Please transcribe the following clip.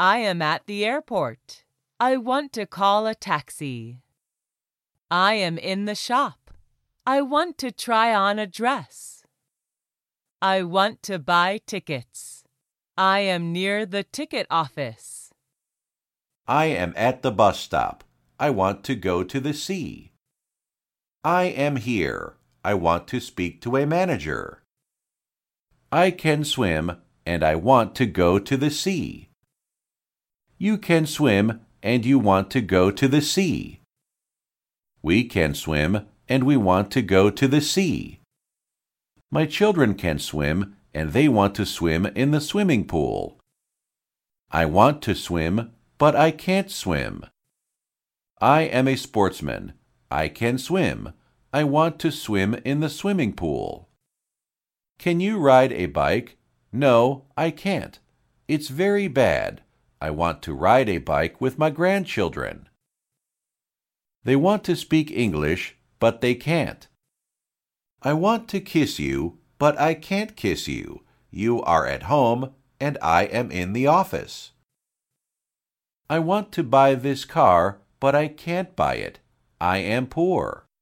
I am at the airport. I want to call a taxi. I am in the shop. I want to try on a dress. I want to buy tickets. I am near the ticket office. I am at the bus stop. I want to go to the sea. I am here. I want to speak to a manager. I can swim, and I want to go to the sea. You can swim, and you want to go to the sea. We can swim, and we want to go to the sea. My children can swim, and they want to swim in the swimming pool. I want to swim, but I can't swim. I am a sportsman. I can swim. I want to swim in the swimming pool. Can you ride a bike? No, I can't. It's very bad. I want to ride a bike with my grandchildren. They want to speak English, but they can't. I want to kiss you, but I can't kiss you. You are at home, and I am in the office. I want to buy this car, but I can't buy it. I am poor.